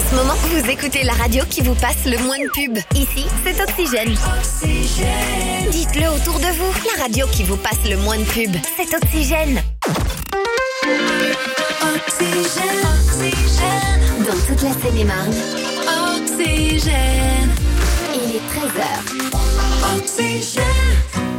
En ce moment, vous écoutez la radio qui vous passe le moins de pub. Ici, c'est Oxygène. Oxygène. Dites-le autour de vous. La radio qui vous passe le moins de pub, c'est Oxygène. Oxygène. Oxygène. Dans toute la Seine-et-Marne. Oxygène. Il est 13h. Oxygène.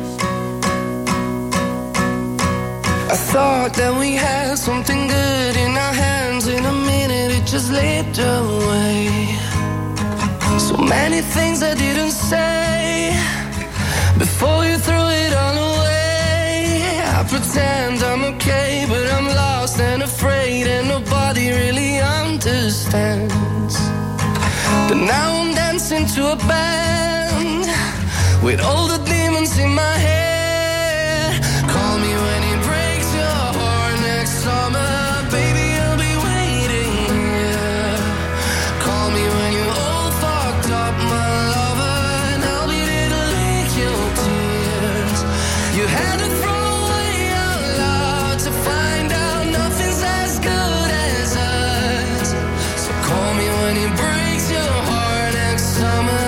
I thought that we had something good in our hands. In a minute it just slipped away. So many things I didn't say before you threw it all away. I pretend I'm okay, but I'm lost and afraid, and nobody really understands. But now I'm dancing to a band with all the demons in my head. Call me when it breaks your heart next summer, baby, I'll be waiting, yeah. Call me when you're all fucked up, my lover, and I'll be there to lick your tears. You had to throw away your love to find out nothing's as good as us. So call me when it breaks your heart next summer.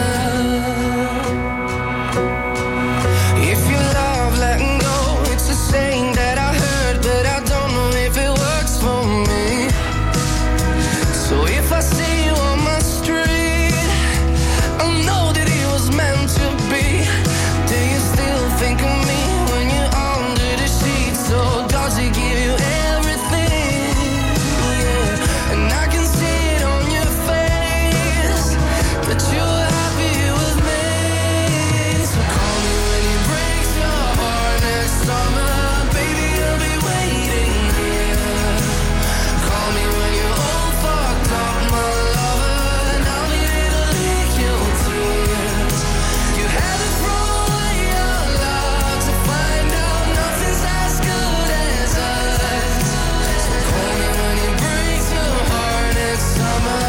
If you love letting go, it's a saying that I heard, but I don't know if it works for me. So if I see you on my street, I'll know that it was meant to be. Do you still think of me when you're under the sheets? So does it give you everything? Yeah. And I can see it on your face that you're happy with me. So call me when it breaks your heart next summer, baby, I'll be waiting here. Call me when you're all fucked up, my lover, and I'll be there to lick your tears. You had to throw away your love to find out nothing's as good as us. So call me when it breaks your heart next summer.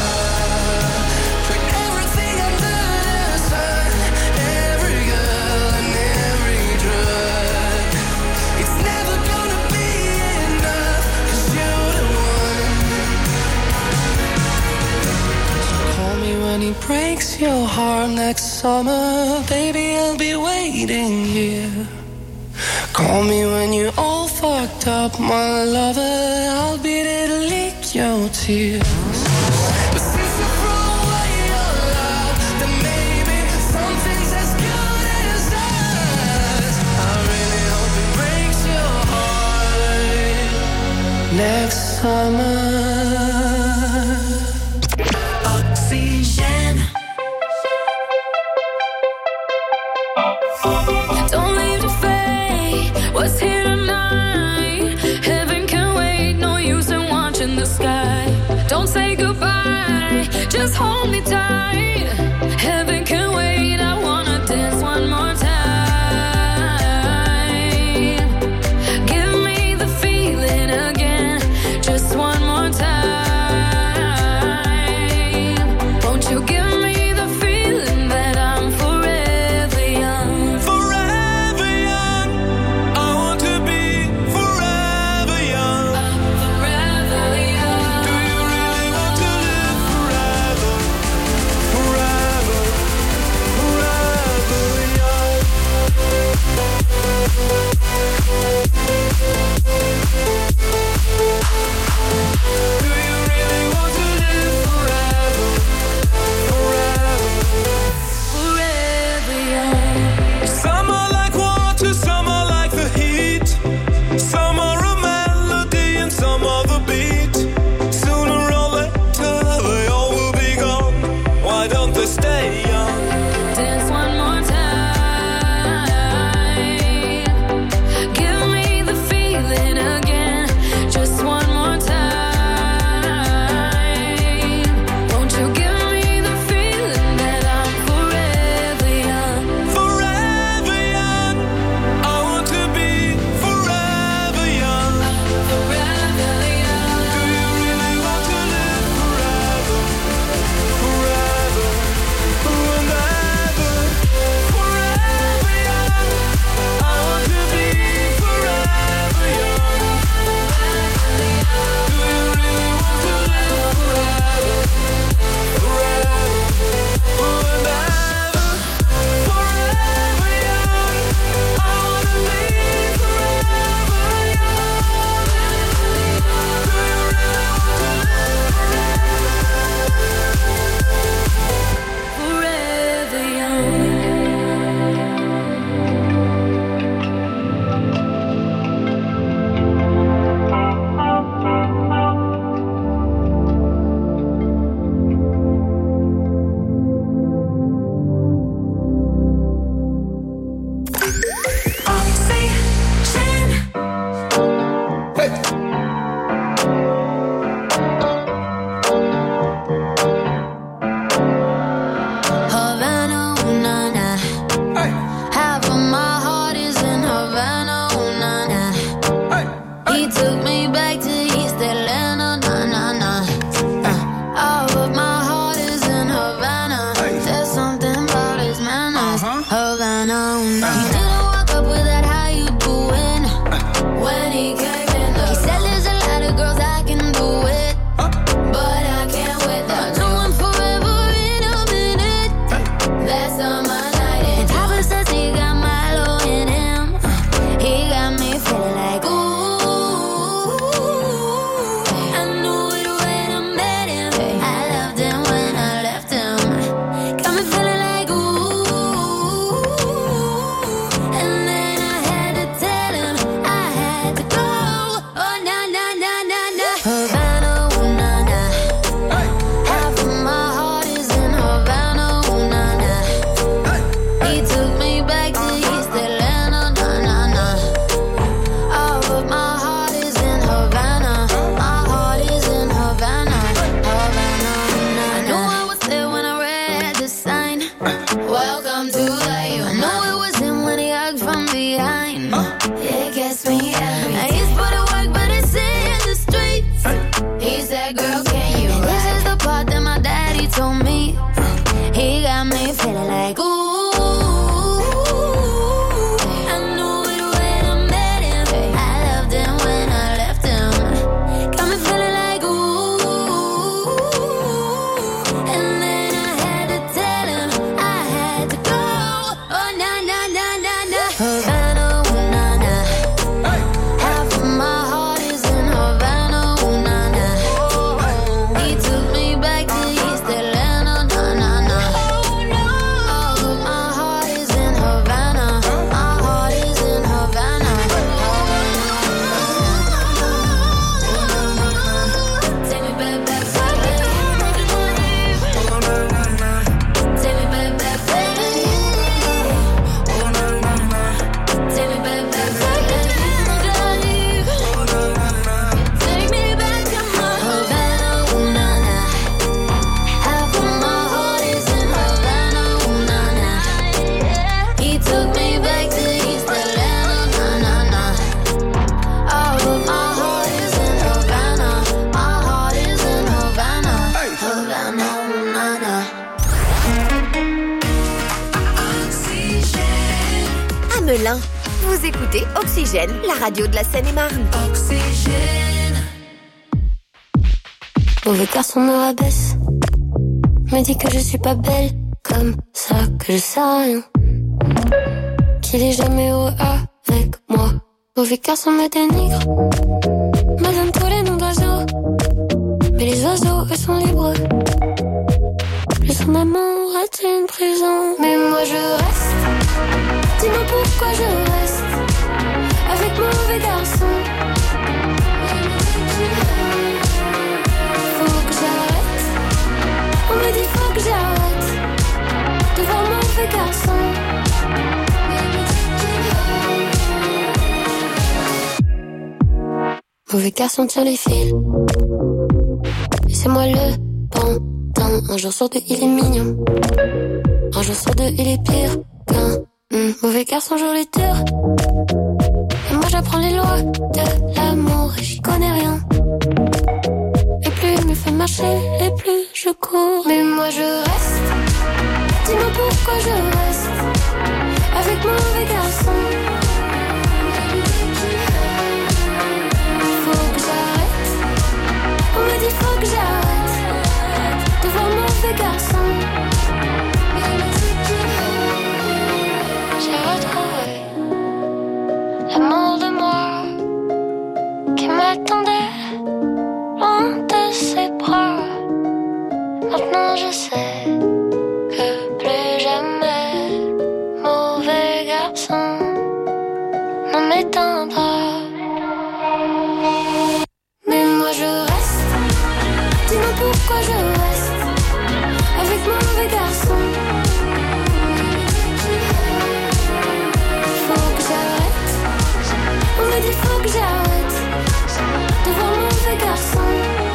Put everything under the sun, every girl and every drug. It's never gonna be enough, 'cause you're the one. Call me when it breaks your heart next summer, baby, I'll be waiting here. Call me when you're all fucked up, my lover, I'll be there to lick your tears. But since you throw away your love, then maybe something's as good as us. I really hope it breaks your heart next summer. Oxygène. Don't leave the fate. What's here tonight? Heaven can wait. No use in watching the sky. Don't say goodbye. Just hold me tight. Heaven can wait. I wanna dance one more time. Give me the feeling again. Just one more time. Won't you give me the feeling that I'm forever young? Forever young, I want to be forever young. Forever young. Do you really want to live forever? like, girl, can you ride? And this is the part that my daddy told me. He got me feeling like, ooh. Vous écoutez Oxygène, la radio de la Seine-et-Marne. Oxygène. Mauvais garçon me rabaisse, me dit que je suis pas belle, comme ça que je sais rien, qu'il est jamais heureux avec moi. Mauvais garçon me dénigre, me donne tous les noms d'oiseaux, mais les oiseaux eux sont libres. Plus son amour est une prison, mais moi je reste. Dis-moi pourquoi je reste avec mauvais garçon. Faut que j'arrête. On me dit faut que j'arrête de voir mauvais garçon. Mauvais garçon tire les fils et c'est moi le pantin. Un jour sur deux il est mignon, un jour sur deux il est pire qu'un mauvais garçon joue les tours. Et moi j'apprends les lois de l'amour et j'y connais rien. Et plus il me fait marcher, et plus je cours. Mais moi je reste. Dis-moi pourquoi je reste avec mauvais garçon. Faut que j'arrête. On me dit faut que j'arrête de voir mauvais garçon. J'ai retrouvé l'amour de moi qui m'attendait loin de ses bras. Maintenant je sais que plus jamais mauvais garçon ne m'éteindra. Mais moi je reste. Dis-moi pourquoi je reste avec mauvais garçon. On me dit faut que j'arrête de voir mauvais garçon.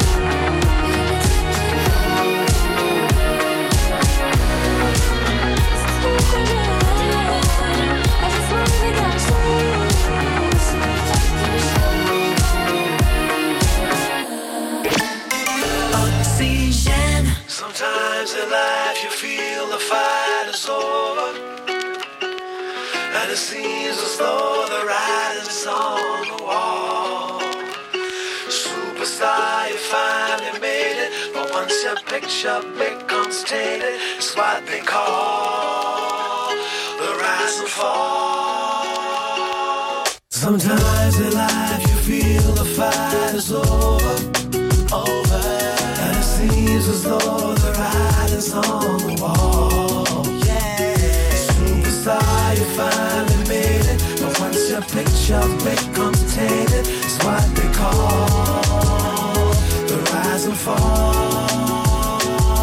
Oxygène. Sometimes in life you feel the fight is over, and it seems as though the writing's on the wall. Superstar, you finally made it, but once your picture becomes tainted, it's what they call the rise and fall. Sometimes in life you feel the fight is over, and it seems as though the writing's on the wall. Superstar, you finally made it, but once your picture becomes tainted, it's what they call the rise and fall.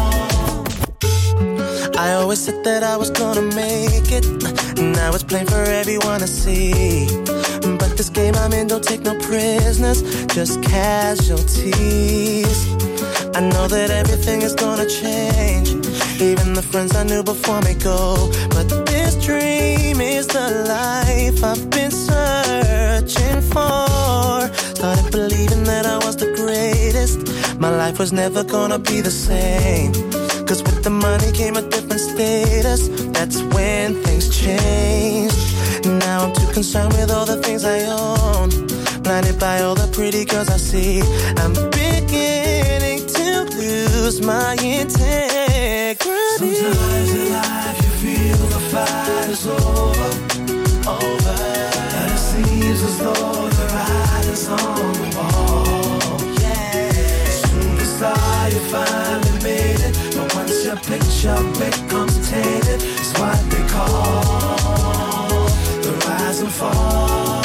I always said that I was gonna make it, now it's plain for everyone to see. But this game I'm in don't take no prisoners, just casualties. I know that everything is gonna change, even the friends I knew before me go. But this dream is the life I've been searching for. Started believing that I was the greatest, my life was never gonna be the same. Cause with the money came a different status. That's when things changed. Now I'm too concerned with all the things I own, blinded by all the pretty girls I see. I'm beginning to lose my integrity. Sometimes in life you feel the fight is over, over, and it seems as though the writing's on the wall. Yeah, superstar, you finally made it, but once your picture becomes tainted, it's what they call the rise and fall.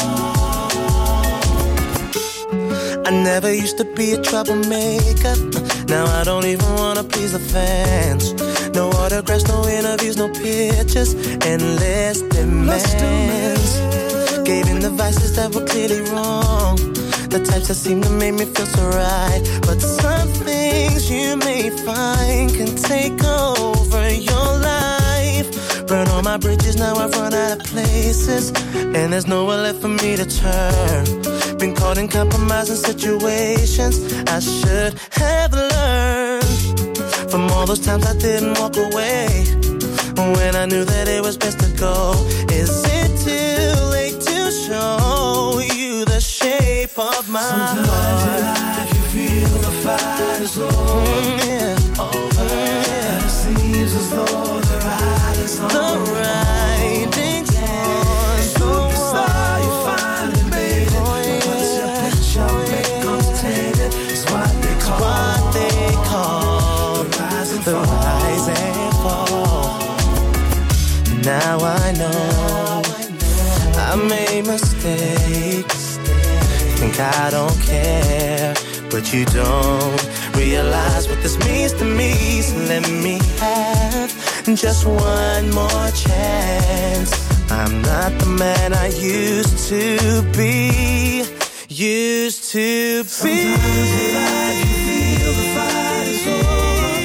I never used to be a troublemaker. Now I don't even wanna please the fans. No autographs, no interviews, no pictures, endless demands. Gave in the vices that were clearly wrong, the types that seem to make me feel so right. But some things you may find can take over your life. Burn all my bridges, now I've run out of places, and there's nowhere left for me to turn. Been caught in compromising situations I should have learned from all those times I didn't walk away when I knew that it was best to go. Is it too late to show you the shape of my Sometimes heart? in life you feel the fight is over, over, and it seems as though the writing's on the writing's on the wall. Superstar, you finally made it, but once your picture becomes tainted, it's what they call the rise and fall. Now I know I made mistakes. Think I don't care, but you don't realize what this means to me. So let me have just one more chance. I'm not the man I used to be. Used to be. Sometimes in life you feel the fight is over,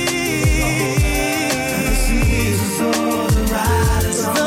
and it seems as though the writing's on the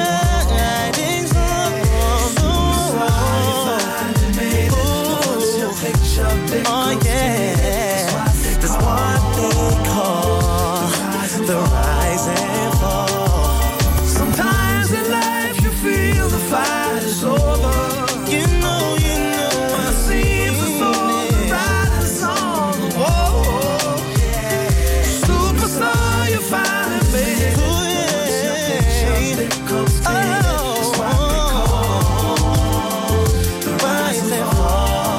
oh yeah, that's what they call the rise and fall. Sometimes in life you feel the fight is over. You know, and it seems as though the writing's on the wall. Superstar, you finally made it. Once your picture becomes tainted, it's what they call the rise and fall.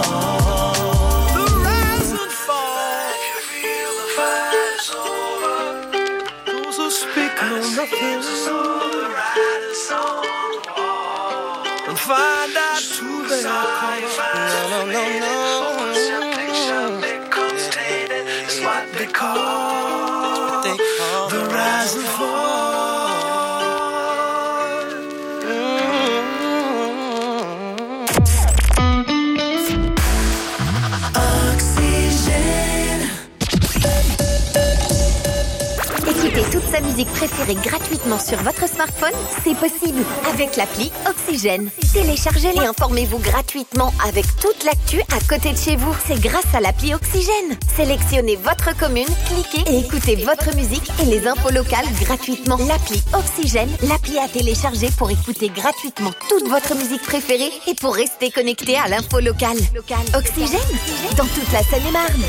And find out who they are. No. Once your picture becomes tainted, it's what they call the rise and fall. Oxygène. Écoutez toute sa musique préférée gratuitement sur votre smartphone, c'est possible avec l'appli Oxygène. Téléchargez-la et informez-vous gratuitement avec toute l'actu à côté de chez vous. C'est grâce à l'appli Oxygène. Sélectionnez votre commune, cliquez et écoutez votre musique et les infos locales gratuitement. L'appli Oxygène, l'appli à télécharger pour écouter gratuitement toute votre musique préférée et pour rester connecté à l'info locale. Oxygène, dans toute la Seine-et-Marne.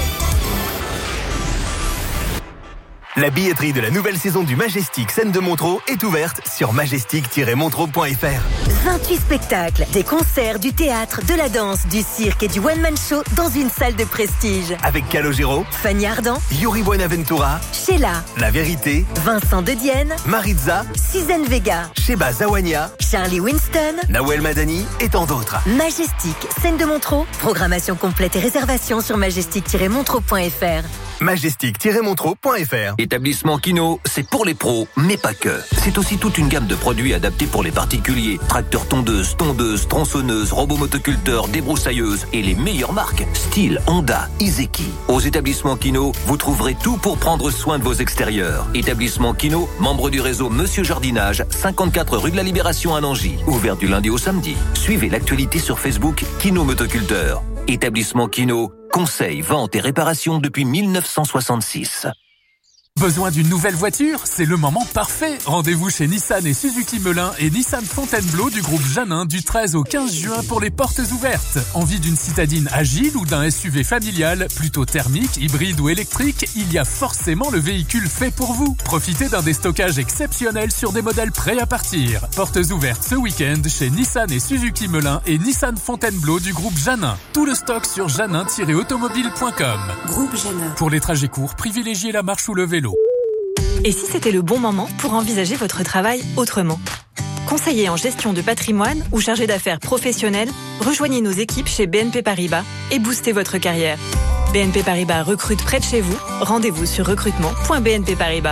La billetterie de la nouvelle saison du Majestic Scène de Montreux est ouverte sur majestic-montreux.fr. 28 spectacles, des concerts, du théâtre, de la danse, du cirque et du one-man show dans une salle de prestige. Avec Calogero, Fanny Ardant, Yuri Buenaventura, Sheila, La Vérité, Vincent De Dienne, Maritza, Suzanne Vega, Sheba Zawania, Charlie Winston, Nawel Madani et tant d'autres. Majestic Scène de Montreux. Programmation complète et réservation sur majestic-montreux.fr. majestic-montreux.fr. Établissement Kino, c'est pour les pros, mais pas que. C'est aussi toute une gamme de produits adaptés pour les particuliers. Tracteurs tondeuses, tronçonneuses, robots motoculteurs, débroussailleuses et les meilleures marques. Style, Honda, Izeki. Aux établissements Kino, vous trouverez tout pour prendre soin de vos extérieurs. Établissement Kino, membre du réseau Monsieur Jardinage, 54 rue de la Libération à Nangy. Ouvert du lundi au samedi. Suivez l'actualité sur Facebook Kino Motoculteur. Établissement Kino, Conseil, vente et réparation depuis 1966. Besoin d'une nouvelle voiture? C'est le moment parfait. Rendez-vous chez Nissan et Suzuki Melun et Nissan Fontainebleau du groupe Janin du 13 au 15 juin pour les portes ouvertes. Envie d'une citadine agile ou d'un SUV familial, plutôt thermique, hybride ou électrique? Il y a forcément le véhicule fait pour vous. Profitez d'un déstockage exceptionnel sur des modèles prêts à partir. Portes ouvertes ce week-end chez Nissan et Suzuki Melun et Nissan Fontainebleau du groupe Janin. Tout le stock sur janin-automobile.com. Groupe Janin. Pour les trajets courts, privilégiez la marche ou le vélo. Et si c'était le bon moment pour envisager votre travail autrement? Conseiller en gestion de patrimoine ou chargé d'affaires professionnel, rejoignez nos équipes chez BNP Paribas et boostez votre carrière. BNP Paribas recrute près de chez vous. Rendez-vous sur recrutement.bnpparibas.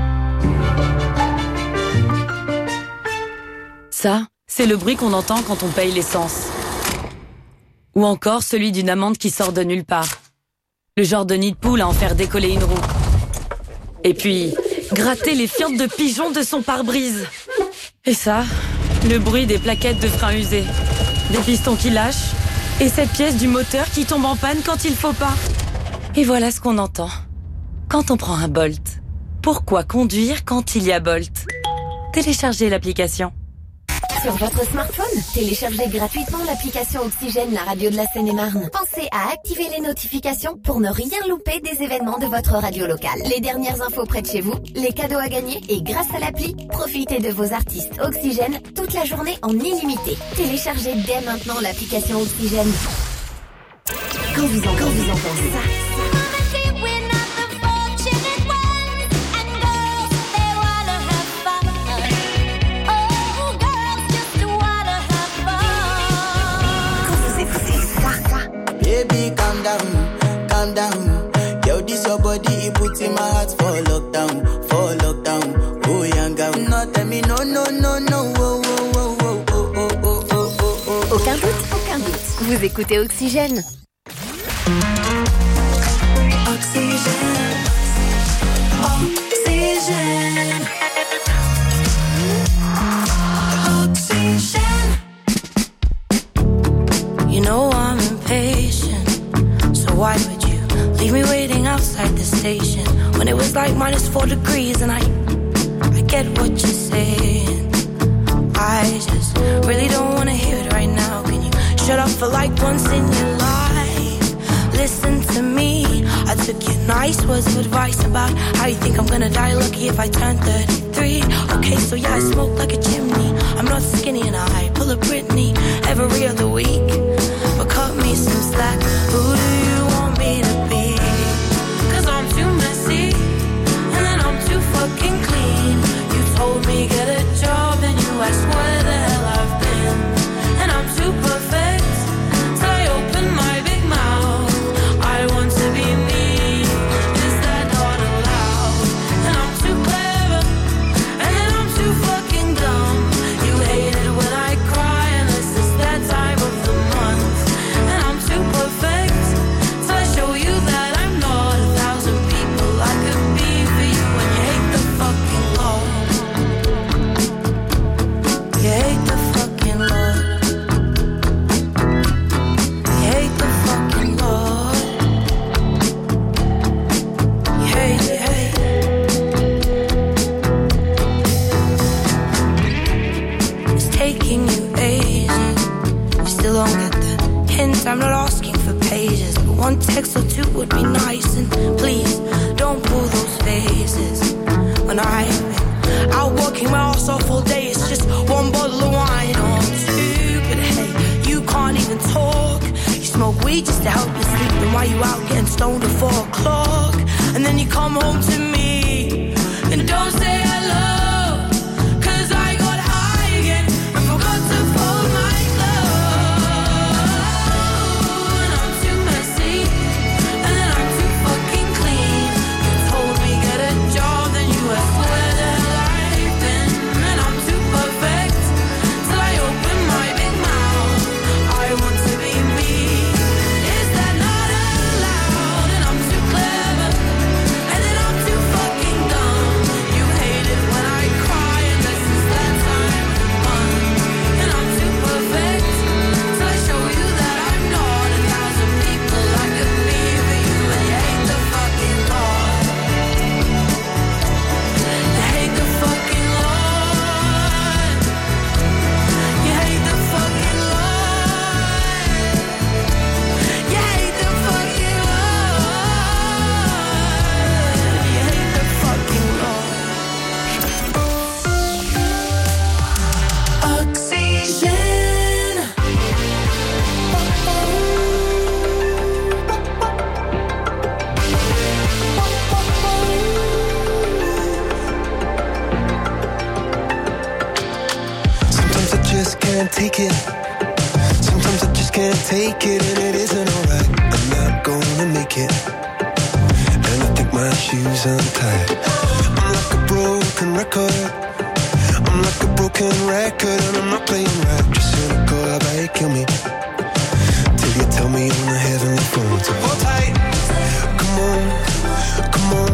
Ça, c'est le bruit qu'on entend quand on paye l'essence. Ou encore celui d'une amande qui sort de nulle part. Le genre de nid de poule à en faire décoller une roue. Et puis, gratter les fientes de pigeons de son pare-brise. Et ça, le bruit des plaquettes de frein usées, des pistons qui lâchent, et cette pièce du moteur qui tombe en panne quand il faut pas. Et voilà ce qu'on entend quand on prend un Bolt. Pourquoi conduire quand il y a Bolt? Téléchargez l'application. Sur votre smartphone, téléchargez gratuitement l'application Oxygène, la radio de la Seine-et-Marne. Pensez à activer les notifications pour ne rien louper des événements de votre radio locale. Les dernières infos près de chez vous, les cadeaux à gagner et grâce à l'appli, profitez de vos artistes Oxygène toute la journée en illimité. Téléchargez dès maintenant l'application Oxygène. Quand vous entendez ça. Baby, calm down. Yo, this your body, it puts in my heart for lockdown. Oh, young girl, no, tell me no. Aucun doute. Vous écoutez Oxygène. You know I'm impatient, so why would you leave me waiting outside the station when it was like -4 degrees? And I get what you're saying. I just really don't wanna hear it right now. Can you shut up for like once in your life? Listen to me. I took your nice words of advice about how you think I'm gonna die lucky if I turn 33. Okay, so yeah, I smoke like a chimney. I'm not skinny and I pull a Britney every other week. But cut me some slack. Who do you want me to be? 'Cause I'm too messy and then I'm too fucking clean. You told me get a job and you asked where the hell I've been. And I'm too perfect, so I open my big mouth. I want to be me. Is that not allowed? And I'm too clever and then I'm too fucking dumb. You hate it when I cry unless it's that time of the month. And I'm too perfect, so I show you that I'm not 1,000 people I could be for you. When you hate the fucking Lord, you hate the fucking Lord, you hate the fucking Lord, you hate it. It's taking you ages, you still don't get the hint. I'm not asking for pages, but one text or two would be nice. And please, don't pull those faces. When I've been out working my ass off all day, it's just one bottle of wine or two. But hey, you can't even talk. You smoke weed just to help you sleep. And why you out getting stoned at 4 o'clock? And then you come home to me and don't say hello. 'Cause I got high again and forgot to fold my clothes. And I'm too messy and then I'm too fucking clean. You told me get a job, then you asked where the hell I've been. And I'm too perfect, so I open my big mouth. I want to be me. Is that not allowed? And I'm too clever and then I'm too can't take it. Sometimes I just can't take it, and it isn't alright. I'm not gonna make it, and I think my shoes untied. I'm like a broken record. I'm like a broken record, and I'm not playing right. Just cynical, how about you kill me till you tell me on the heavenly phone. So hold tight, come on, come on.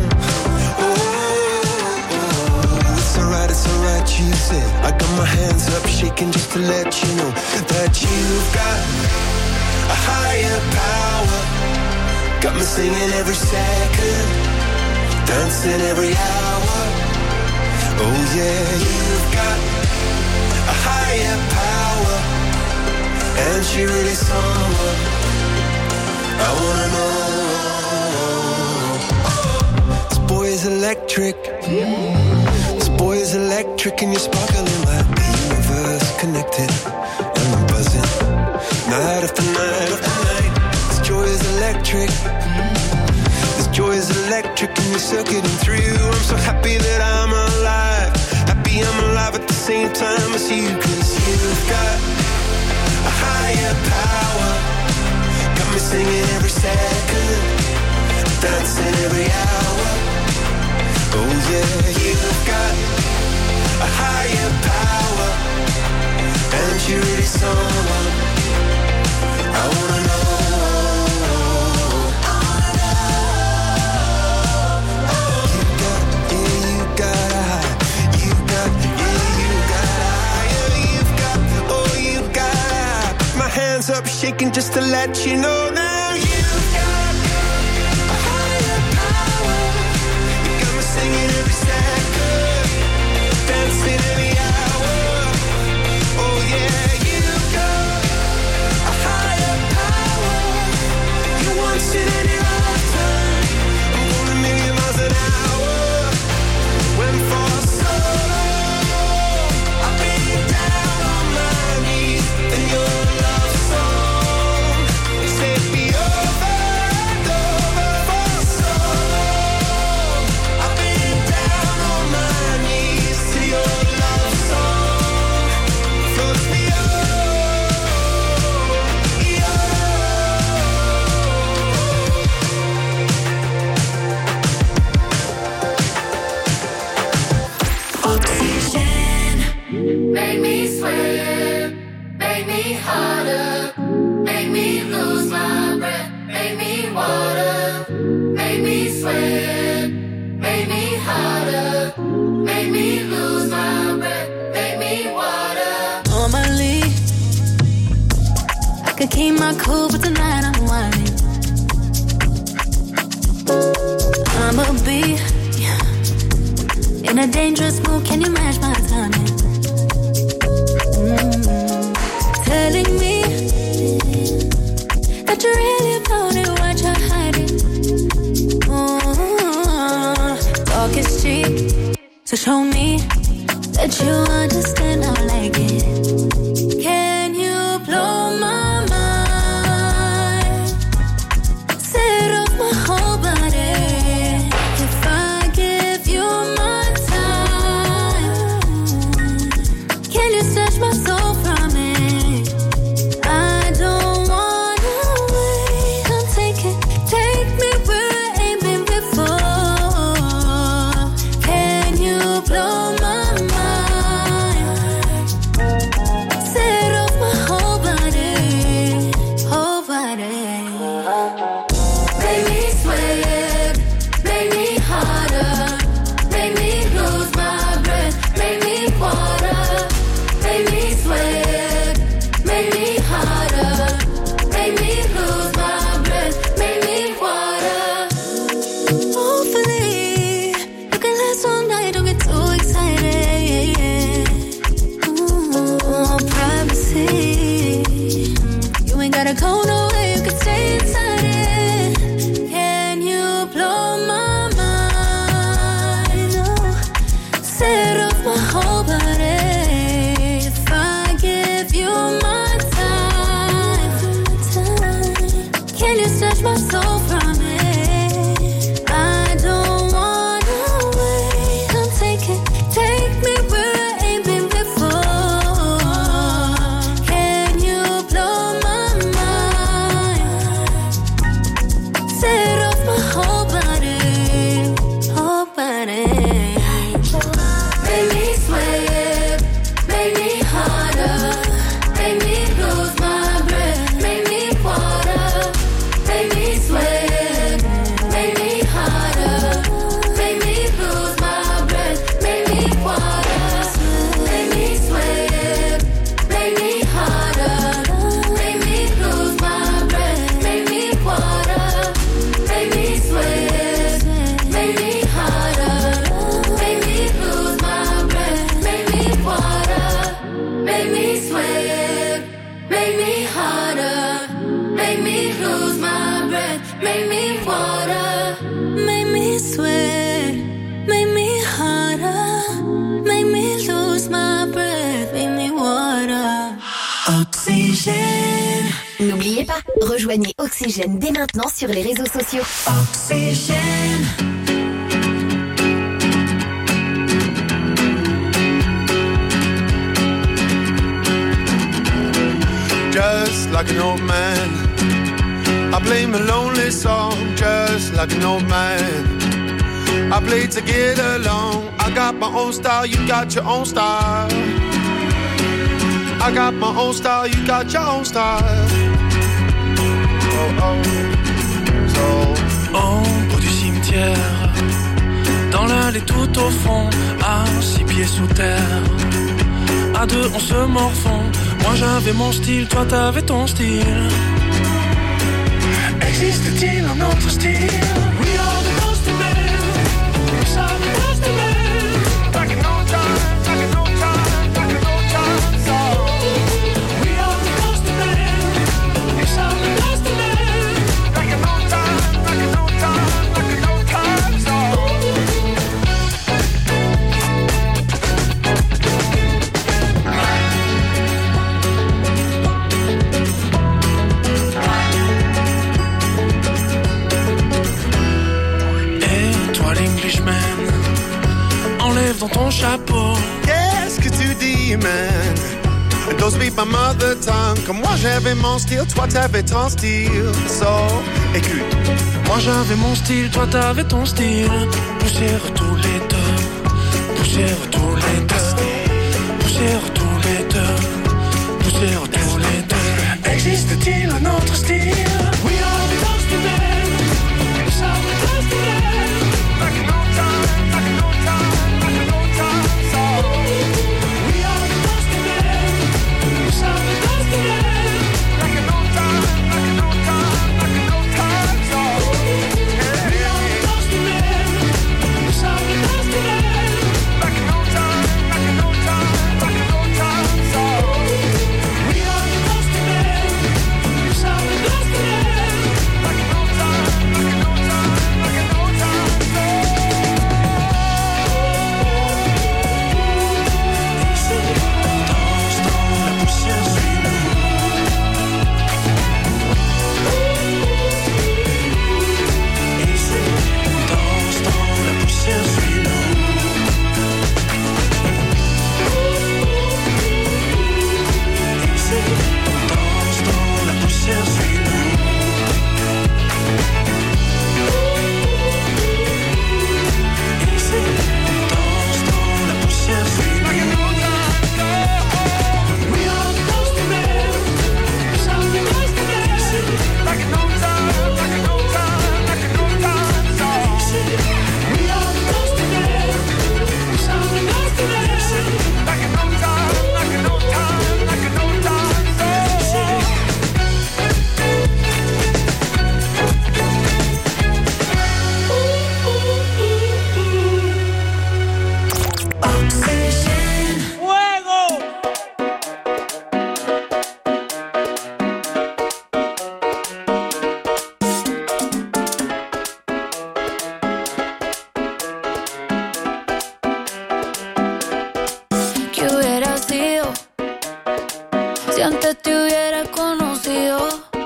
It's alright, you said. I got my hands up shaking just to let you know that you've got a higher power. Got me singing every second, dancing every hour. Oh yeah, you've got a higher power, and she really someone I wanna know. This boy is electric. This boy is electric, and you're sparkling like the universe connected. And I'm buzzing night after night after night. This joy is electric. This joy is electric, and you're circuiting through. I'm so happy that I'm alive. Happy I'm alive at the same time as you. 'Cause you've got a higher power. Got me singing every second, dancing every hour. Oh yeah, you've got a higher power, and you're really someone I wanna know. You got a high, you got higher, you've got, oh you got. My hands up shaking just to let you know now. You've got a higher power. You got me singing every second, dancing every hour. Oh yeah, you got a higher power. You want it in your lifetime. I'm going a million miles an hour. When for so long I've been down on my knees in your love song. Set me over and over for so long. I've been down on my knees to your love song. Floats me Oxygen, make me sweat, make me harder, make me lose my breath, make me water, make me sweat, make me harder, make me lose my breath, make me water. Normally, I could keep my cool, but tonight I'm whining. I'ma be in a dangerous mood, can you match my timing? Telling me that you really about it, what you're hiding. Talk is cheap, so show me that you understand I like it. Can you blow my mind? Set off my whole body. If I give you my time, can you snatch my soul from it? I don't wanna wait. Come take me where I ain't been before. Can you blow my mind? Set off my whole body, whole body. Make me sweat, me sweat, make me harder, make me lose my breath, make me water. Oxygène. N'oubliez pas, rejoignez Oxygène dès maintenant sur les réseaux sociaux. Oxygène. Just like an old man, I play my lonely song. Just like an old man, I play to get along. I got my own style, you got your own style. I got my own style, you got your own style. Oh oh, so. Au bout du cimetière, dans l'allée tout au fond, à 6 pieds sous terre. À deux on se morfond. Moi j'avais mon style, toi t'avais ton style. Existe-t-il un autre style? We are the Ghost Men. We are the Ghost Men. Back in old times, back in old times, back in old times. We are the Ghost Men. We are the Ghost Men. Back in old times, back in old times, back in old times. Enlève dans ton chapeau. Qu'est-ce que tu dis, man? Don't speak my mother tongue. Comme moi j'avais mon style, toi t'avais ton style. So, écoute. Moi j'avais mon style, toi t'avais ton style. Poussière tous les deux. Poussière tous les deux. Poussière tous les deux. Poussière tous les deux. Existe-t-il un autre style? We are the Ghost Men. We are the Ghost Men. Back in old time, back in old time, back in old time. We are the Ghost Men. We are the Ghost Men. Back in old time, back in old time, back in old time. We are the Ghost Men. We are the Ghost Men. Back in old time, back in old time, back in old time. We are the Ghost Men. We are the Ghost Men. Back in old time, back in old time, back in old time. ¿Qué hubiera sido si antes te hubiera conocido?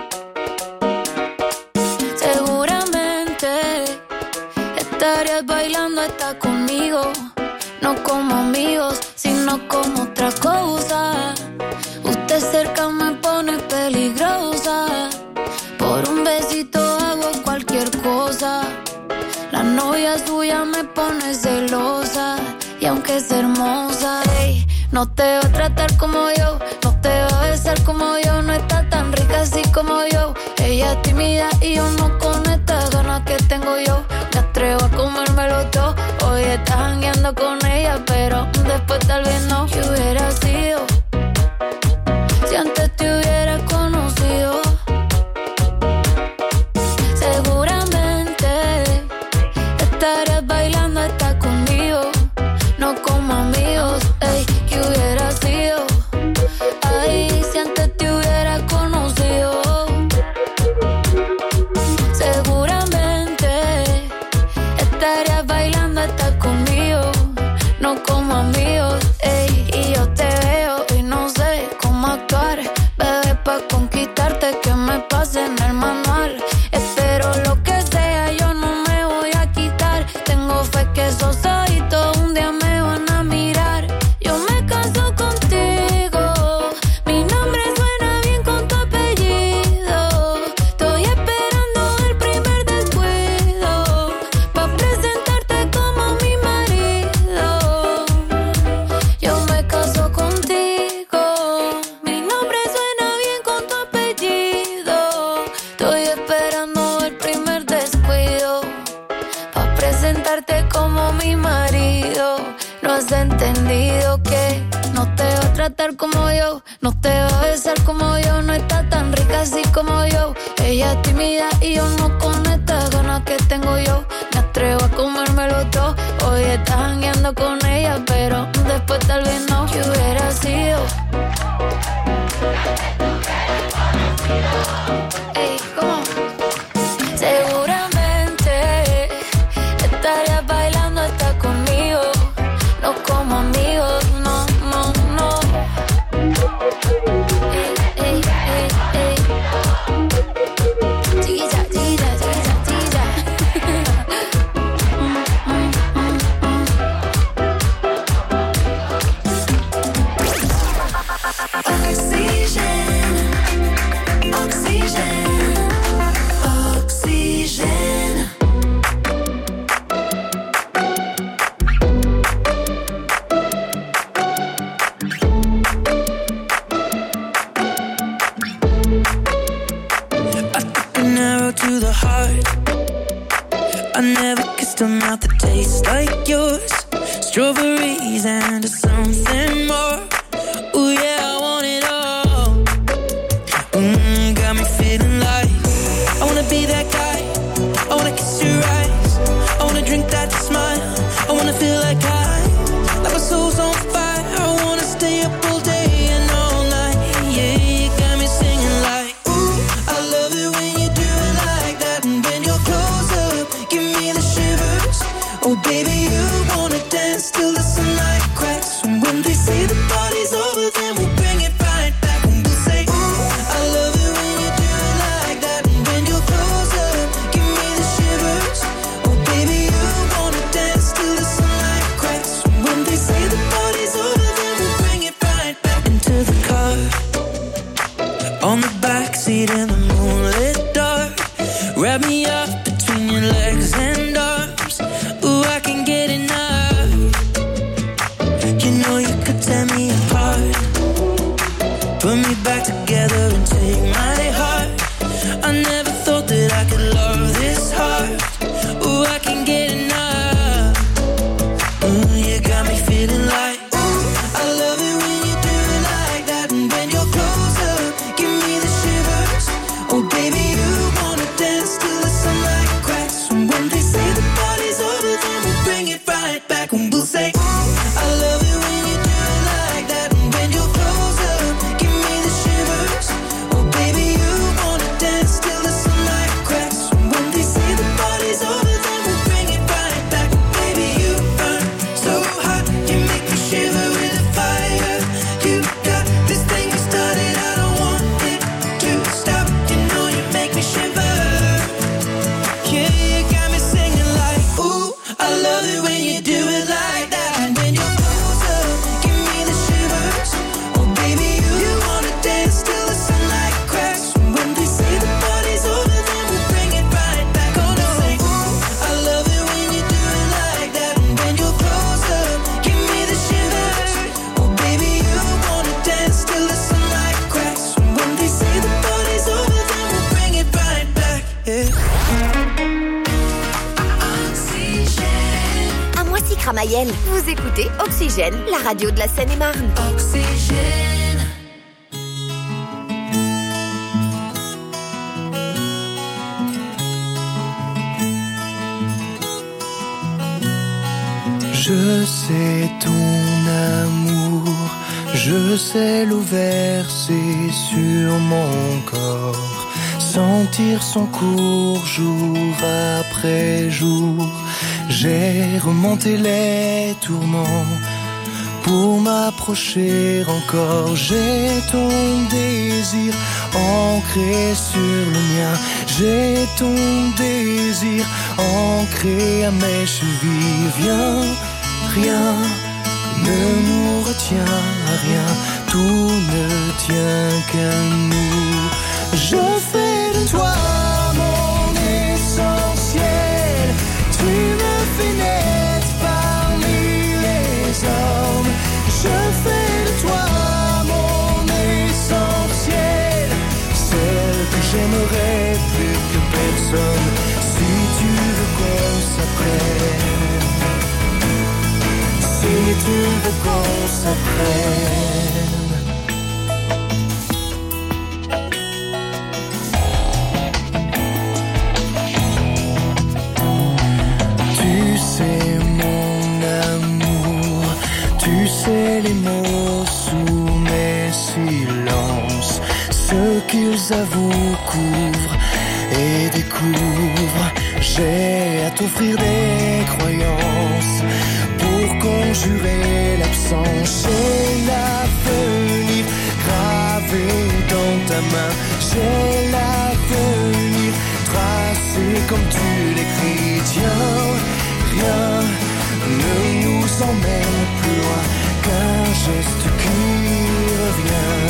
Seguramente estarías bailando hasta conmigo, no como amigos, sino como otra cosa. Usted cerca me pone peligrosa, por un besito hago cualquier cosa. La novia suya me pone celosa, y aunque es hermosa, ey, no te va a tratar como yo, no te va a besar como yo, no está tan rica así como yo. Ella es tímida y yo no con estas ganas que tengo yo. Me atrevo a comérmelo todo. Hoy estás jangueando con ella, pero después tal vez no. ¿Qué hubiera sido si antes te hubiera conocido? Seguramente estarías bailando hasta conmigo, no como amigos, ey. ¿Qué hubiera sido? Ay, si antes te hubiera conocido. Seguramente estarías bailando hasta conmigo, no como amigos, ey. Y yo te veo y no sé cómo actuar, bebé, pa' conquistarte que me pase en el manual. Espero lo que sea, yo no me voy a quitar. Tengo fe que esos ojitos un día me van a mirar. Yo me caso contigo, mi nombre suena bien con tu apellido. Estoy esperando el primer descuido pa' presentarte como mi marido. Yo me caso contigo, mi nombre suena bien con tu apellido. Estoy esperando el primer descuido pa' presentarte como mi marido. No has entendido que no te va a tratar como yo, no te va a besar como yo, no está tan rica así como yo. Ella es tímida y yo no con estas ganas que tengo yo. Me atrevo a comérmelo todo. Hoy estás jangueando con ella, pero después tal vez no. ¿Qué hubiera sido? Ey, ¿cómo? Seguramente estarías bailando hasta conmigo, no como amigos, no, no, no. Ey, ey, ey, ey. Chiquilla, chiquilla, chiquilla, chiquilla. Oxygen, oxygen, oxygen. An arrow to the heart. I never kissed a mouth that tastes like yours. Strawberries and something more. Ooh yeah, I want it all. Got me feeling like I wanna be that guy. I wanna kiss your eyes. I wanna drink that smile. I wanna feel like like my soul's on fire. I wanna stay up all day and all night. Yeah, you got me singing like, ooh, I love it when you do it like that. And when you're close up, give me the shivers. Oh baby, you wanna dance till the sunlight cracks. And when they say the party's over, then we'll bring it right back. And we'll say, ooh, I love it when you do it like that. And when you're close up, give me the shivers. Oh baby, you wanna dance till the sunlight cracks. And when they say the party's over, then we'll bring it right back. Into the car, on the backseat in the moonlit dark. Wrap me up between your legs and arms. Ooh, I can get enough. You know you could tear me apart. Put me back together and take my heart. I never thought that I could love this hard. Ooh, I can get enough. Ooh, you got me feeling like, ooh, I love it when you do it like that. And when you're close up, give me the shivers. Oh baby, you wanna dance till the sunlight cracks. And when they say the party's over, then we'll bring it right back. And we'll say, ooh, I love it when you do it like that. And when you're close up, give me the shivers. Oh baby, you wanna dance till the sunlight cracks. And when they say the party's over, then we'll bring it right back. Baby, you burn so hot, you make me shiver with the fire. You got this thing you started, I don't want it to stop. You know you make me shiver. Yeah, you got me singing like, ooh, I love it when you do it like that. And when you're close up, give me the shivers. Oh baby, you wanna dance till the sunlight cracks. And when they say the party's over, then we'll bring it right back. Oh no, say, ooh, I love it when you do it like that. And when you're close up, give me the shivers. Oh baby, you wanna dance till the sunlight cracks. And when they say the party's over, then we'll bring it right back. Yeah. À Moissy Cramayel, vous écoutez Oxygène, la radio de la Seine-et-Marne. Oxygène. Je sais ton amour, je sais l'eau versée sur mon corps, sentir son cours jour après jour. J'ai remonté les tourments pour m'approcher encore. J'ai ton désir ancré sur le mien. J'ai ton désir ancré à mes chevilles. Viens, rien ne nous retient à rien. Tout ne tient qu'à nous. Je fais de toi mon essentiel. Tu me fais naître parmi les hommes. Je fais de toi mon essentiel, celle que j'aimerais plus que personne. Si tu veux qu'on s'apprenne, si tu veux qu'on s'apprenne. Tu sais mon amour, tu sais les mots sous mes silences, ce qu'ils avouent, couvrent et découvrent. J'ai à t'offrir des croyances pour conjurer l'absence. J'ai l'avenir gravé dans ta main. J'ai l'avenir tracé comme tu l'écris. Tiens, rien ne nous emmène plus loin qu'un geste qui revient.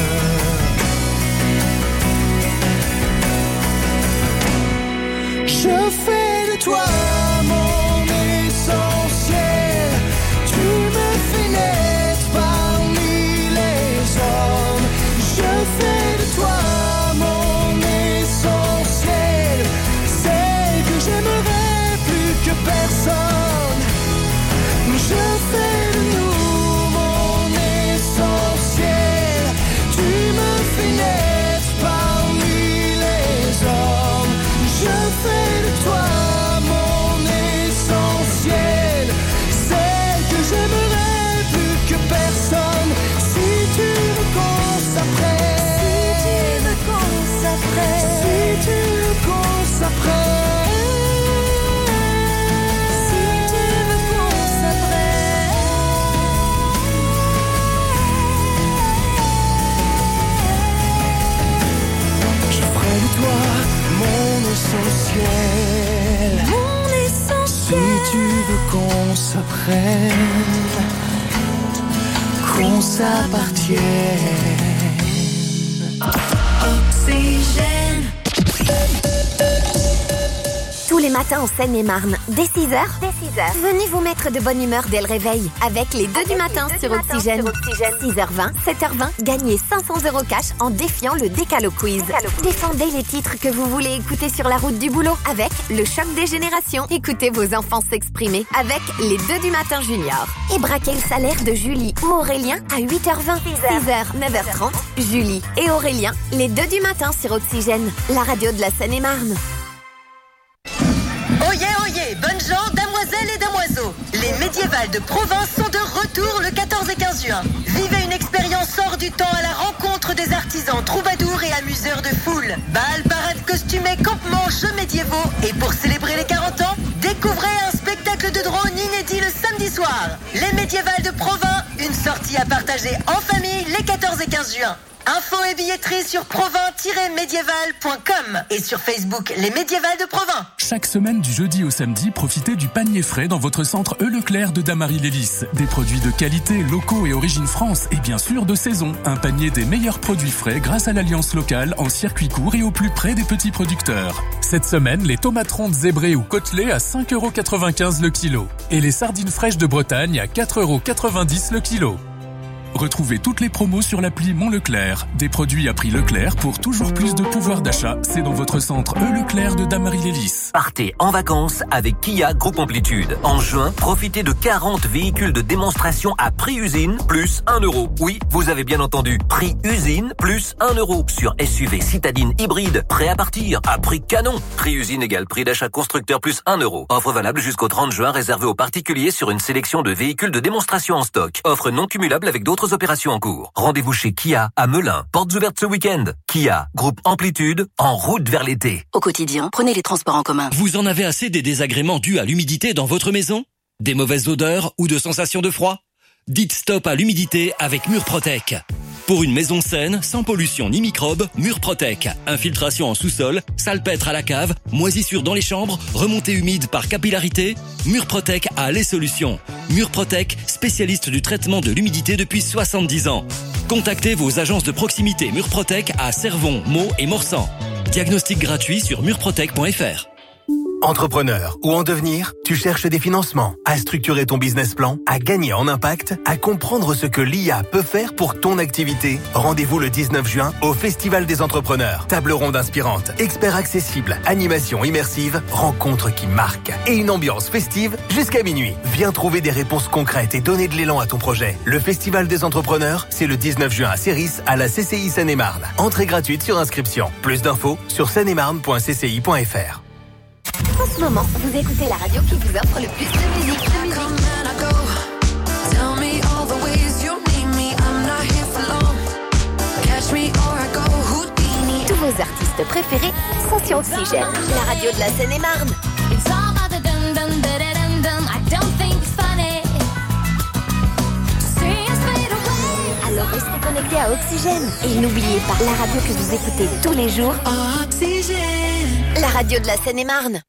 Je fais de toi mon essentiel. Tu me fais naître parmi les hommes. Je fais de toi mon essentiel, celle que j'aimerais plus que personne. Je fais de nous mon essentiel. Tu me fais naître parmi les hommes. Je fais de toi mon essentiel, celle que j'aimerais plus que personne. Si tu veux qu'on s'apprenne, si tu veux qu'on s'apprenne, si tu veux qu'on s'apprenne, si tu veux qu'on s'apprenne. Je ferai de toi mon essentiel, mon essentiel. Si tu veux qu'on s'apprenne, qu'on s'appartienne. Oxygène. Tous les matins en Seine-et-Marne, dès 6h, venez vous mettre de bonne humeur dès le réveil avec les 2 du matin sur Oxygène. 6h20, 7h20, gagnez 500 € cash en défiant le Décalo Quiz. Défendez les titres que vous voulez écouter sur la route du boulot avec le choc des générations. Écoutez vos enfants s'exprimer avec les 2 du matin junior. Et braquez le salaire de Julie ou Aurélien à 8h20, 6h, 9h30. Julie et Aurélien, les 2 du matin sur Oxygène, la radio de la Seine-et-Marne. Oyez, oyez, bonnes gens, damoiselles et damoiseaux. Les médiévales de Provence sont de retour le 14 et 15 juin. Vivez une expérience hors du temps à la rencontre des artisans, troubadours et amuseurs de foule. Bal, parades costumées, campements, jeux médiévaux. Et pour célébrer les 40 ans, découvrez un spectacle de drone inédit le samedi soir. Les médiévales de Provence, une sortie à partager en famille les 14 et 15 juin. Infos et billetterie sur provins-médiéval.com et sur Facebook Les Médiévales de Provins. Chaque semaine du jeudi au samedi, profitez du panier frais dans votre centre Leclerc de Damary-Lélis. Des produits de qualité, locaux et origine France et bien sûr de saison. Un panier des meilleurs produits frais grâce à l'alliance locale en circuit court et au plus près des petits producteurs. Cette semaine, les tomates rondes zébrées ou côtelées à 5,95 € le kilo. Et les sardines fraîches de Bretagne à 4,90 € le kilo. Retrouvez toutes les promos sur l'appli Mon Leclerc. Des produits à prix Leclerc pour toujours plus de pouvoir d'achat. C'est dans votre centre Leclerc de Damary-Lélis. Partez en vacances avec Kia Groupe Amplitude. En juin, profitez de 40 véhicules de démonstration à prix usine plus 1 €. Oui, vous avez bien entendu. Prix usine plus 1 € sur SUV citadine hybride prêt à partir à prix canon. Prix usine égale prix d'achat constructeur plus 1 €. Offre valable jusqu'au 30 juin réservée aux particuliers sur une sélection de véhicules de démonstration en stock. Offre non cumulable avec d'autres d'autres opérations en cours. Rendez-vous chez Kia à Melun. Portes ouvertes ce week-end. Kia, groupe Amplitude, en route vers l'été. Au quotidien, prenez les transports en commun. Vous en avez assez des désagréments dus à l'humidité dans votre maison? Des mauvaises odeurs ou de sensations de froid? Dites stop à l'humidité avec Murprotec. Pour une maison saine, sans pollution ni microbes, Murprotec. Infiltration en sous-sol, salpêtre à la cave, moisissure dans les chambres, remontée humide par capillarité, Murprotec a les solutions. Murprotec, spécialiste du traitement de l'humidité depuis 70 ans. Contactez vos agences de proximité Murprotec à Cervon, Meaux et Morsan. Diagnostic gratuit sur murprotec.fr. Entrepreneur ou en devenir, tu cherches des financements, à structurer ton business plan, à gagner en impact, à comprendre ce que l'IA peut faire pour ton activité. Rendez-vous le 19 juin au Festival des Entrepreneurs. Table ronde inspirante, experts accessibles, animation immersive, rencontres qui marquent et une ambiance festive jusqu'à minuit. Viens trouver des réponses concrètes et donner de l'élan à ton projet. Le Festival des Entrepreneurs, c'est le 19 juin à Céris, à la CCI Seine-et-Marne. Entrée gratuite sur inscription. Plus d'infos sur seine-et-marne.cci.fr. En ce moment, vous écoutez la radio qui vous offre le plus de musique. Tous vos artistes préférés sont sur Oxygène, la radio de la Seine-et-Marne. Alors restez connectés à Oxygène et n'oubliez pas la radio que vous écoutez tous les jours. Oxygène, la radio de la Seine-et-Marne.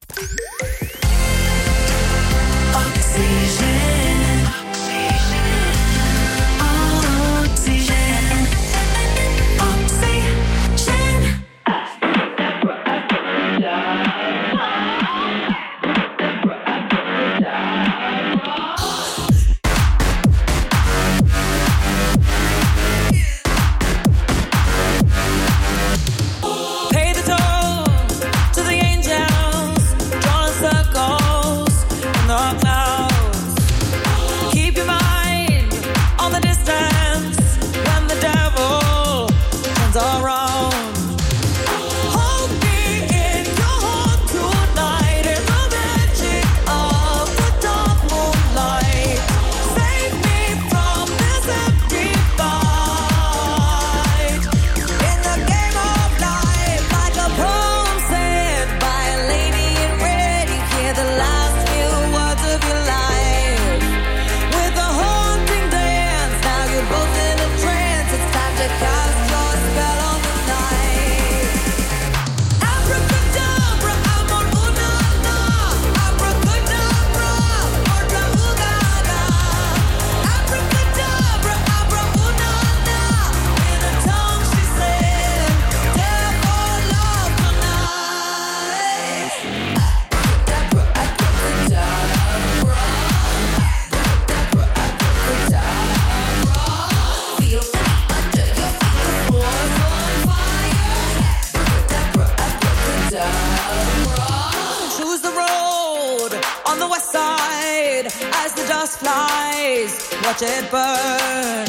Watch it burn.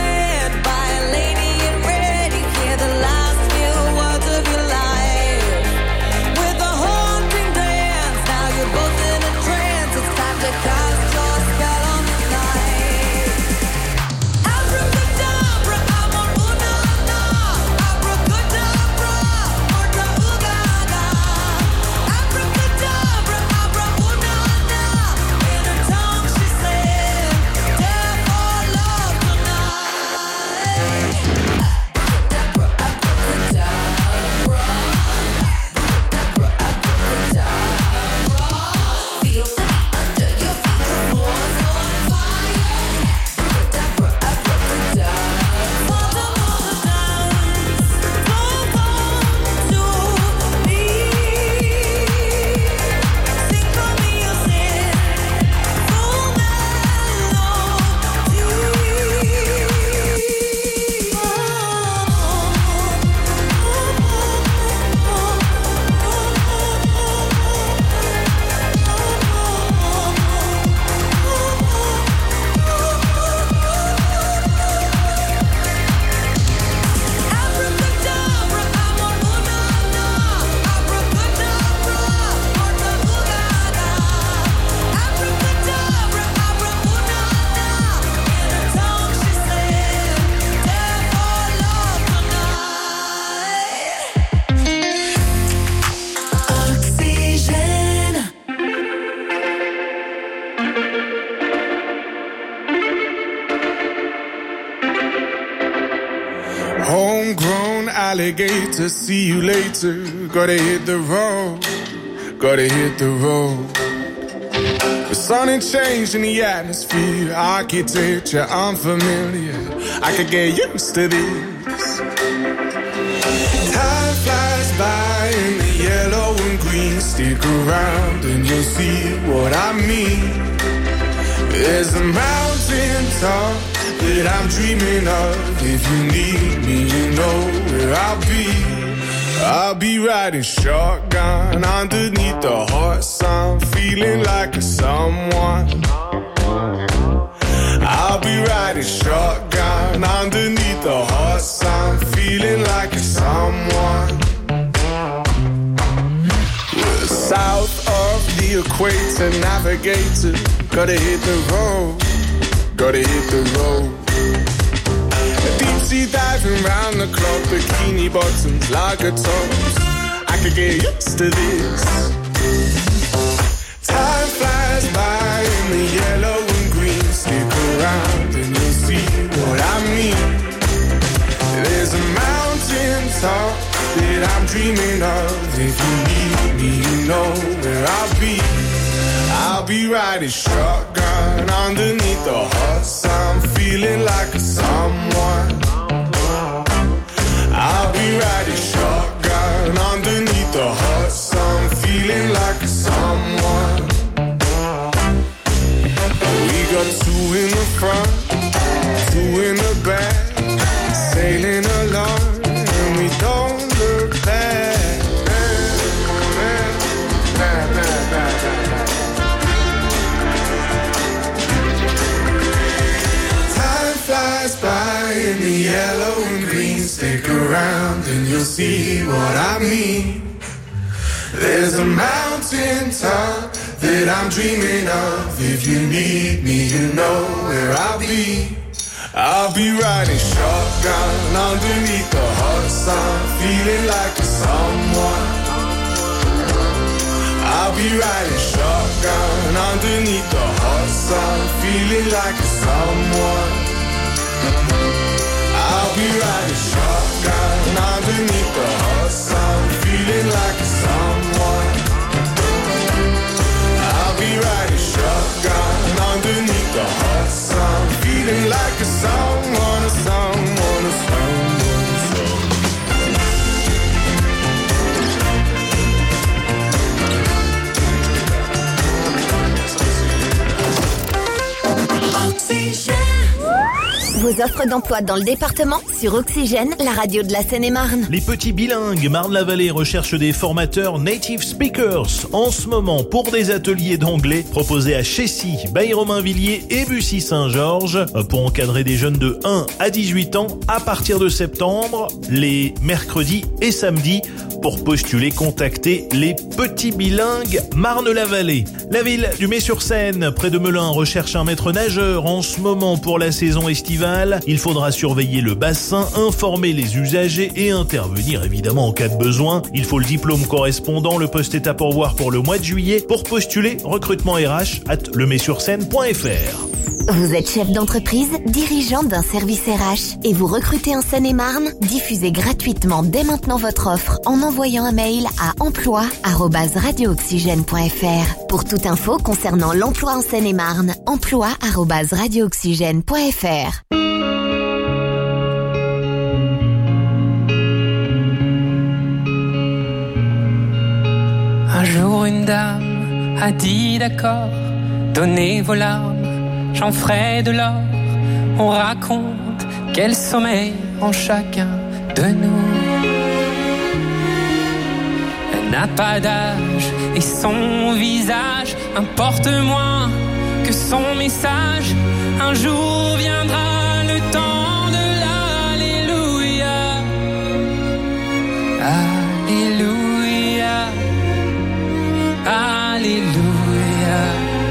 Life. Homegrown alligator, see you later. Gotta hit the road, gotta hit the road. The sun ain't changed in the atmosphere, architecture unfamiliar. I could get used to this. Time flies by in the yellow and green. Stick around and you'll see what I mean. There's a mountain top that I'm dreaming of. If you need me, you know where I'll be. I'll be riding shotgun underneath the hot sun, feeling like a someone. I'll be riding shotgun underneath the hot sun, feeling like a someone. We're south of the equator, navigator. Gotta hit the road, gotta hit the road. Deep sea diving round the clock, bikini bottoms, lager tops. I could get used to this. Time flies by in the yellow and green. Stick around and you'll see what I mean. There's a mountain top that I'm dreaming of. If you need me, you know where I'll be. I'll be riding shotgun underneath the hot sun, feeling like a someone. I'll be riding shotgun underneath the hot sun, feeling like a someone. We got two in the front, two in the back, sailing along, and we don't look back. Flies by in the yellow and green. Stick around and you'll see what I mean. There's a mountain top that I'm dreaming of. If you need me, you know where I'll be. I'll be riding shotgun underneath the hot sun, feeling like a someone. I'll be riding shotgun underneath the hot sun, feeling like a someone. I'll be riding shotgun underneath the hot sun, feeling like a someone. I'll be riding shotgun underneath the hot sun, feeling like a someone, a someone, a someone, Oxygène. Vos offres d'emploi dans le département sur Oxygène, la radio de la Seine-et-Marne. Les petits bilingues Marne-la-Vallée recherchent des formateurs native speakers en ce moment pour des ateliers d'anglais proposés à Chessy, Baye-Romainvilliers et Bussy-Saint-Georges pour encadrer des jeunes de 1 à 18 ans à partir de septembre, les mercredis et samedis. Pour postuler, contactez les petits bilingues Marne-la-Vallée. La ville du Mets-sur-Seine, près de Melun, recherche un maître nageur en ce moment pour la saison estivale. Il faudra surveiller le bassin, informer les usagers et intervenir évidemment en cas de besoin. Il faut le diplôme correspondant. Le poste est à pourvoir pour le mois de juillet. Pour postuler, recrutement RH@lemetssursseine.fr. Vous êtes chef d'entreprise, dirigeant d'un service RH et vous recrutez en Seine-et-Marne? Diffusez gratuitement dès maintenant votre offre en envoyant un mail à emploi@radiooxygène.fr. Pour toute info concernant l'emploi en Seine-et-Marne, emploi@radiooxygène.fr. Un jour une dame a dit d'accord, donnez vos larmes, j'en ferai de l'or. On raconte quel sommeil en chacun de nous. Elle n'a pas d'âge et son visage importe moins que son message. Un jour viendra le temps de l'Alléluia. Alléluia. Alléluia.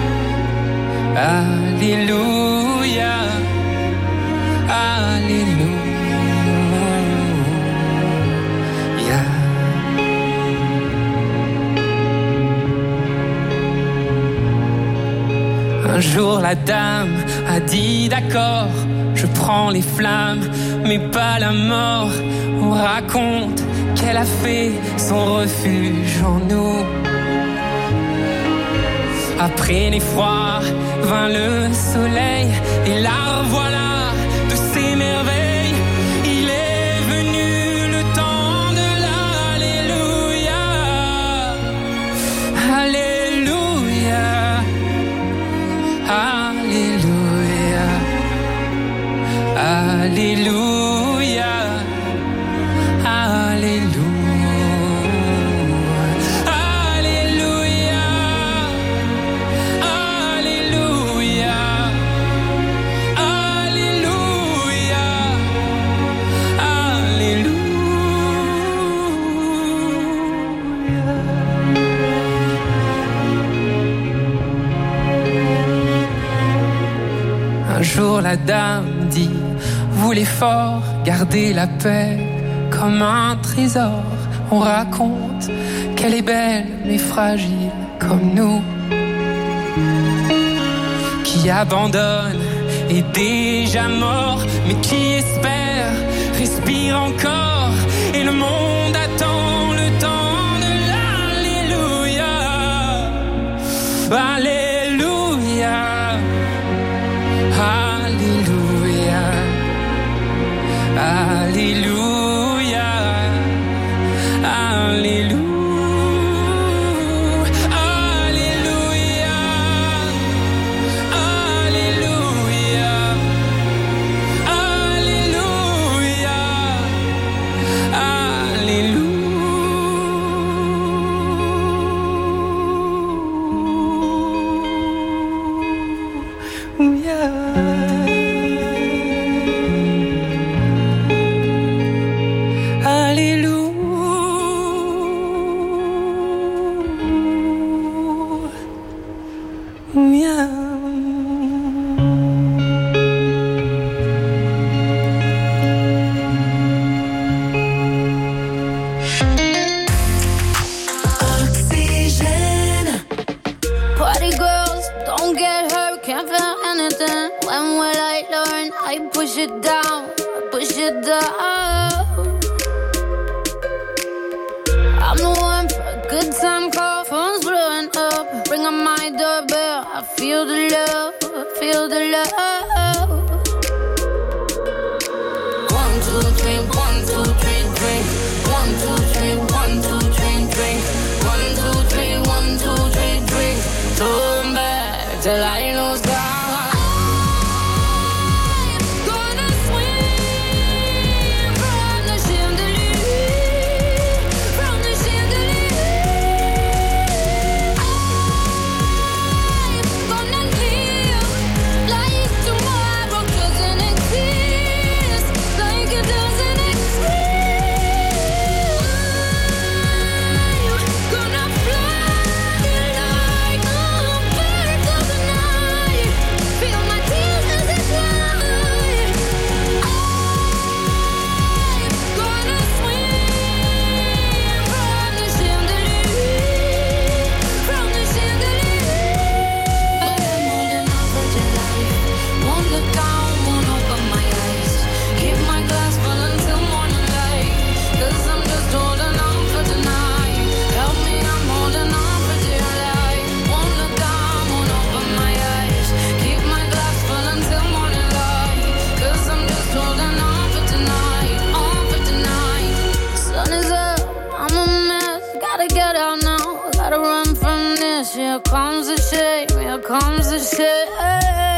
Alléluia. Alléluia. Un jour la dame a dit d'accord, je prends les flammes mais pas la mort. On raconte qu'elle a fait son refuge en nous. Après les froids vint le soleil, et la revoilà de ses merveilles. Il est venu le temps de l'Alléluia. Alléluia. Alléluia. Alléluia. Alléluia. Un jour la dame dit, vous les forts, gardez la paix comme un trésor. On raconte qu'elle est belle mais fragile comme nous, qui abandonne est déjà mort, mais qui espère respire encore, et le monde attend le temps de l'Alléluia. Alléluia. Alléluia. Alléluia. Alléluia.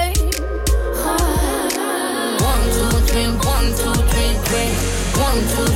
One, two,